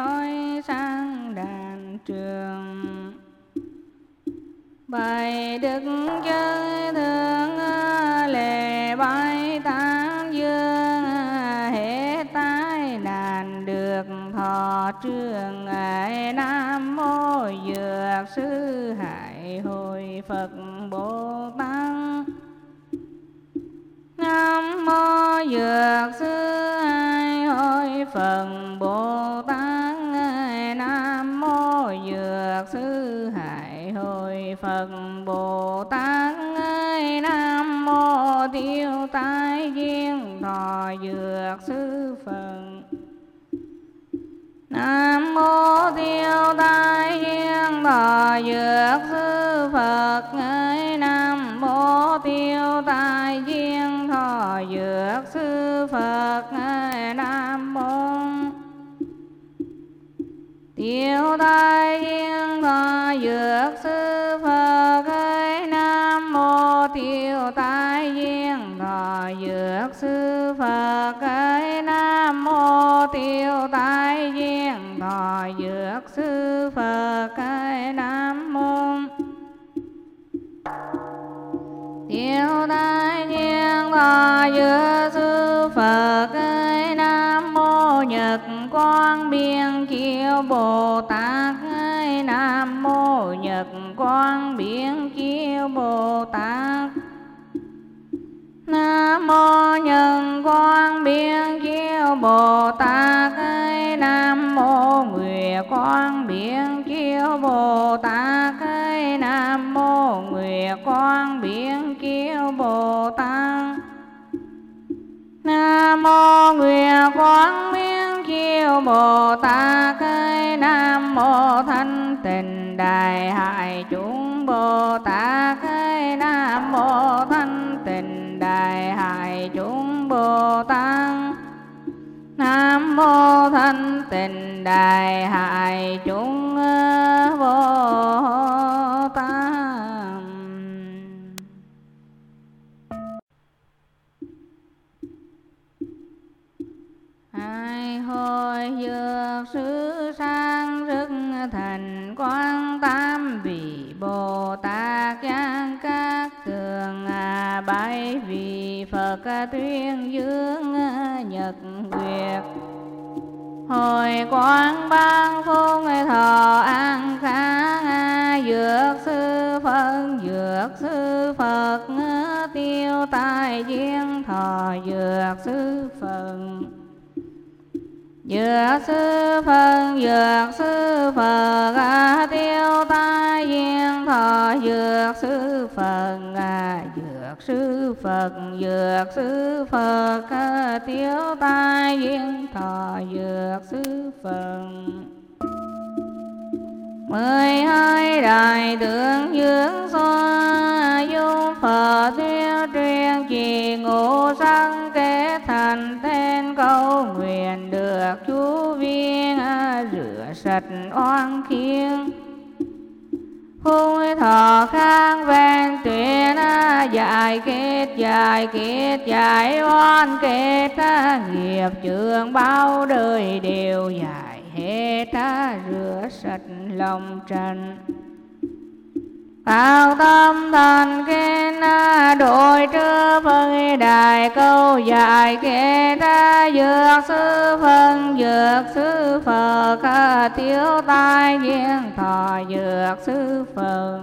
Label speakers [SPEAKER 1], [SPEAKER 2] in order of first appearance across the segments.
[SPEAKER 1] nói sang đàn trường. Bài đức chơi thương lệ bái tán dương, hết tai nạn được thọ trường. Nam mô Dược Sư Hải Hội Phật Bồ Tát. Nam mô Dược Sư Hải Hội Phật Bồ Tát. Nam mô Dược Sư Hải Hội Phật Bồ Tát. Nam mô Tiêu Tai Duyên Thọ Dược Sư Phật. Nam mô Tiêu Tai Duyên Thọ Dược Sư Phật. Nam mô Tiêu Tai Duyên Thọ Dược Sư Phật. Nam mô Tiêu Tai Duyên Thọ Dược Sư Phật. Nam mô Tiêu Tai Duyên Thọ Dược Sư Phật. Nam mô Tiêu Tai Duyên Thọ Dược Sư Phật. Nam mô Tiêu Tai Duyên Thọ Dược Sư Phật. Nam mô Nhật Quang Biên Chiếu Bồ Tát. Nam mô Nhật Quang Biên Chiếu Bồ Tát. Nam mô Nhân Quang Biên Chiếu Bồ Tát. Nam mô Nguyệt Quang Biên Chiếu Bồ Tát. Nam mô Nguyệt Quang Biên Chiếu Bồ Tát. Nam mô Nguyệt Quang Biên Chiếu Bồ Tát. Nam mô Thanh Tịnh Đại Hải Chúng Bồ Tát. Nam mô Thanh Tịnh Đại Hải Chúng Bồ Tát. Nam mô Thanh Tịnh Đại Hải Chúng Bồ Tát. Hai hồi Dược Sư sang rất thành Quang Tam Vị Bồ Tát giang các tường. Bái vị Phật tuyên dương nhật nguyệt. Hồi quang ban phung thọ an khang. Dược Sư Phật Dược Sư Phật. Tiêu Tai Duyên Thọ Dược Sư Phật. Dược Sư Phật Dược Sư Phật. Tiêu Tai Duyên Thọ Dược Sư Phật. Dược Sư Phật Dược Sư Phật. Tiêu Tai Duyên Thọ Dược Sư Phật. 12 đại tướng dưỡng xoa. Dung Phật tuyên truyền trì ngũ sắc. Kết thành tên câu nguyện được chú viên. Rửa sạch oan khiên. Phung thọ khang ven tuyên. Giải kết giải oan kết. Nghiệp chướng bao đời đều giải hết. Rửa sạch lòng trần. Tạo tâm thành kinh đội trư phân đại câu giải kết. Dược Sư Phật Dược Sư Phật. Tiêu Tai Duyên Thọ Dược Sư Phật.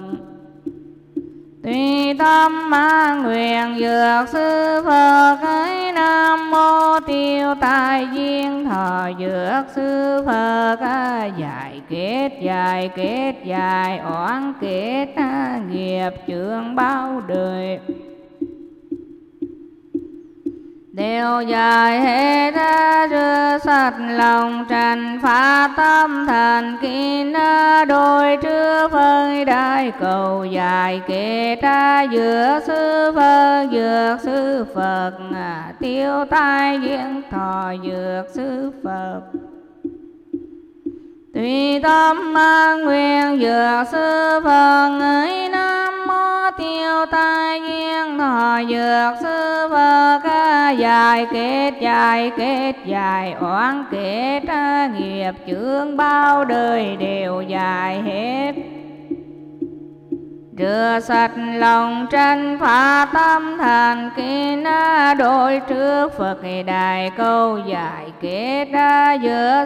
[SPEAKER 1] Tùy tâm mang nguyện Dược Sư Phật. Nam mô Tiêu Tai Duyên Thọ Dược Sư Phật. Giải kết giải oán kết. Nghiệp chướng bao đời đều giải hết. Rửa sạch lòng trần phá tâm thần kinh. Đôi trư phân đại cầu giải kết. Dược Sư Phật Dược Sư Phật. Tiêu Tai Duyên Thọ Dược Sư Phật. Tùy tâm mang nguyện Dược Sư Phật. Nam mô Tiêu tiêu tai duyên thọ dược sư Phật giải kết oán kết nghiệp chướng bao đời đều dài hết. Rửa sạch lòng tranh phá tâm thành kính đối trước Phật đại câu giải kết dược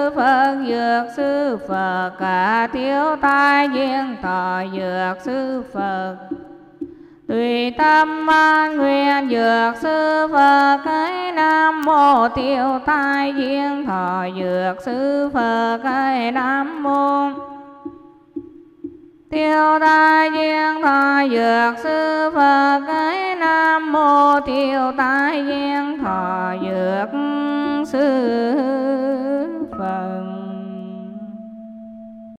[SPEAKER 1] sư Phật thiếu tai duyên thọ dược sư Phật. Tùy tâm an nguyện dược sư Phật Nam mô tiêu tai duyên thọ dược sư Phật Nam mô tiêu tai duyên thọ dược sư Phật Nam mô tiêu tai duyên thọ dược sư